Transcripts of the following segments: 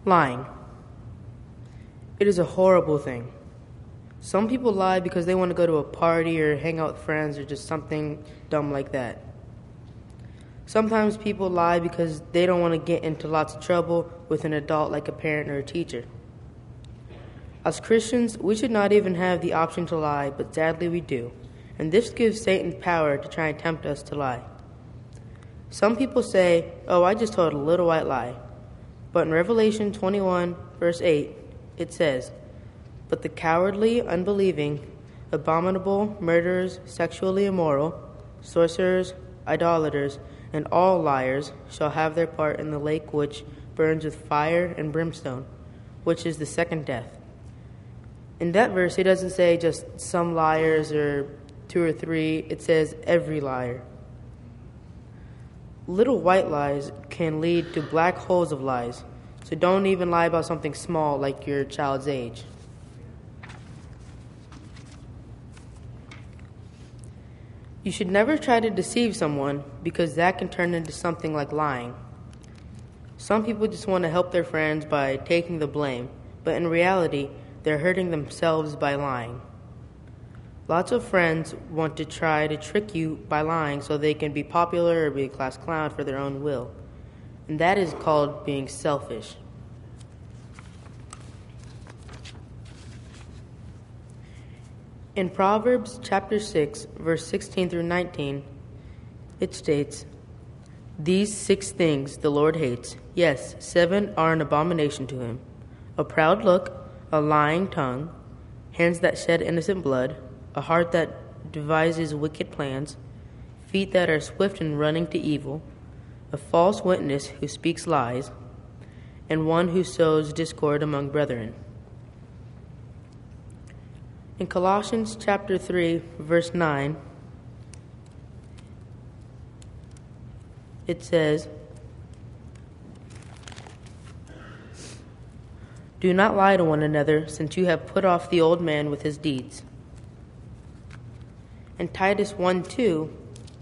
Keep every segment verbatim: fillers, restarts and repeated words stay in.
Lying. It is a horrible thing. Some people lie because they want to go to a party or hang out with friends or just something dumb like that. Sometimes people lie because they don't want to get into lots of trouble with an adult like a parent or a teacher. As Christians, we should not even have the option to lie, but sadly we do, and this gives Satan power to try and tempt us to lie. Some people say, "Oh, I just told a little white lie." But in Revelation twenty-one, verse eight, it says, "But the cowardly, unbelieving, abominable, murderers, sexually immoral, sorcerers, idolaters, and all liars shall have their part in the lake which burns with fire and brimstone, which is the second death." In that verse, it doesn't say just some liars or two or three. It says every liar. Little white lies can lead to black holes of lies, so don't even lie about something small like your child's age. You should never try to deceive someone because that can turn into something like lying. Some people just want to help their friends by taking the blame, but in reality, they're hurting themselves by lying. Lots of friends want to try to trick you by lying so they can be popular or be a class clown for their own will. And that is called being selfish. In Proverbs chapter six, verse sixteen through nineteen, it states, "These six things the Lord hates. Yes, seven are an abomination to him: a proud look, a lying tongue, hands that shed innocent blood, a heart that devises wicked plans, feet that are swift in running to evil, a false witness who speaks lies, and one who sows discord among brethren." In Colossians chapter three, verse nine, it says, "Do not lie to one another, since you have put off the old man with his deeds." In Titus one two,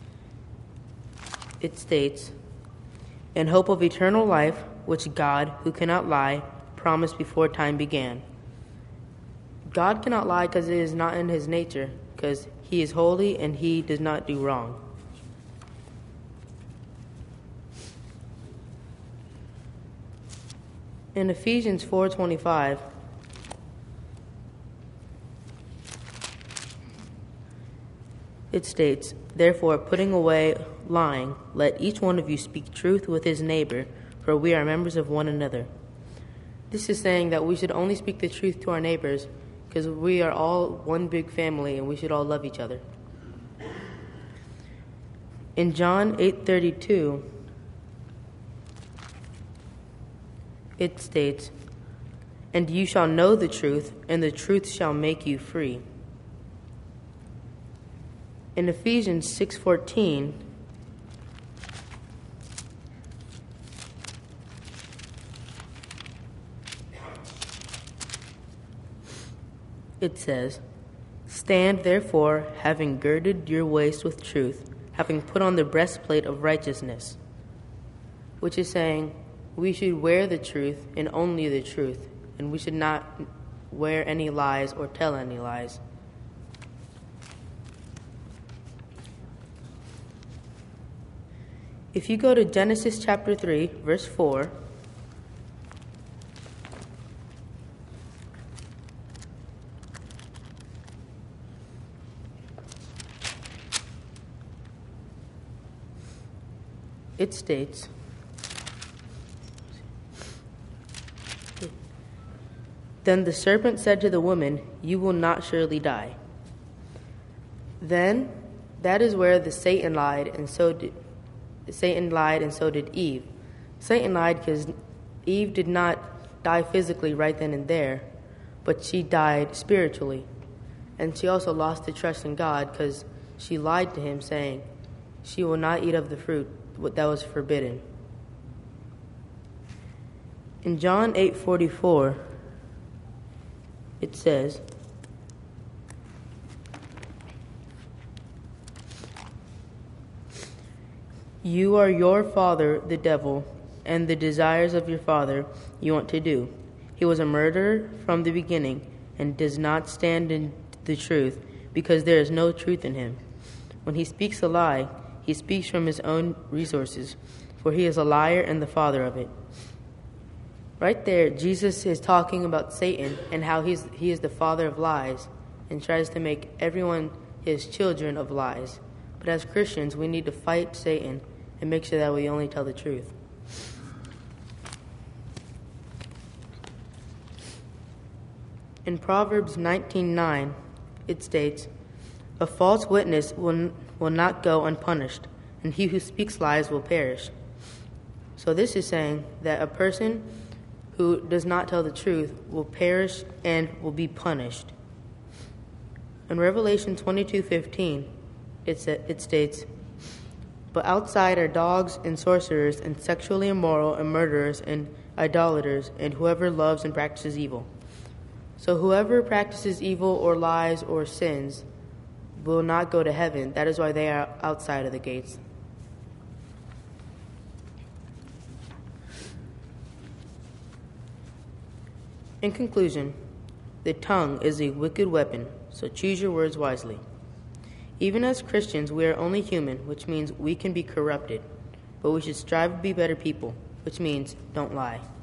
it states, "In hope of eternal life, which God, who cannot lie, promised before time began." God cannot lie because it is not in his nature, because he is holy and he does not do wrong. In Ephesians four twenty-five, it states, "Therefore, putting away lying, let each one of you speak truth with his neighbor, for we are members of one another." This is saying that we should only speak the truth to our neighbors because we are all one big family and we should all love each other. In John eight thirty-two, it states, "And you shall know the truth, and the truth shall make you free." In Ephesians six fourteen, it says, "Stand therefore, having girded your waist with truth, having put on the breastplate of righteousness," which is saying we should wear the truth and only the truth, and we should not wear any lies or tell any lies. If you go to Genesis chapter three, verse four, it states, "Then the serpent said to the woman, 'You will not surely die.'" Then that is where the Satan lied, and so did Satan lied, and so did Eve. Satan lied because Eve did not die physically right then and there, but she died spiritually, and she also lost the trust in God because she lied to him, saying she will not eat of the fruit that was forbidden. In John eight forty-four, it says, "You are your father, the devil, and the desires of your father you want to do. He was a murderer from the beginning and does not stand in the truth, because there is no truth in him. When he speaks a lie, he speaks from his own resources, for he is a liar and the father of it. Right there, Jesus is talking about Satan and how he's, he is the father of lies and tries to make everyone his children of lies. But as Christians, we need to fight Satan and make sure that we only tell the truth. In Proverbs nineteen nine, it states, "A false witness will, will not go unpunished, and he who speaks lies will perish." So this is saying that a person who does not tell the truth will perish and will be punished. In Revelation twenty-two fifteen, it, sa- it states, "But outside are dogs and sorcerers and sexually immoral and murderers and idolaters and whoever loves and practices evil." So whoever practices evil or lies or sins will not go to heaven. That is why they are outside of the gates. In conclusion, the tongue is a wicked weapon, so choose your words wisely. Even as Christians, we are only human, which means we can be corrupted, but we should strive to be better people, which means don't lie.